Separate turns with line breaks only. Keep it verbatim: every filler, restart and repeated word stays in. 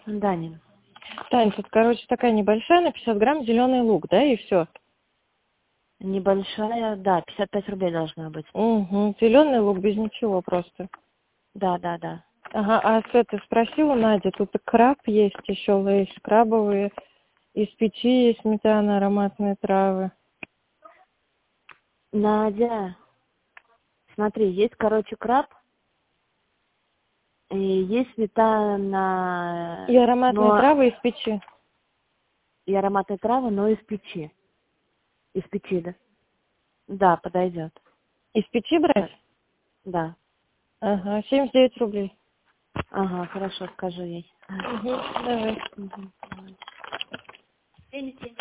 Данин.
Тань, тут, короче, такая небольшая, на пятьдесят грамм зеленый лук, да, и все.
Небольшая, да, пятьдесят пять рублей должна быть.
Угу. Зеленый лук без ничего просто.
Да, да, да.
Ага, а с этой спросила Надя, тут и краб есть еще, лейс крабовые, из печи есть сметана, ароматные травы.
Надя, смотри, есть, короче, краб, и есть сметана,
И ароматные
но
травы из печи.
и ароматные травы, но из печи. Из печи, да? Да, подойдет.
Из печи брать?
Да.
Ага, семьдесят девять рублей.
Ага, хорошо, скажу ей.
Угу, давай.
Угу. семьдесят семь.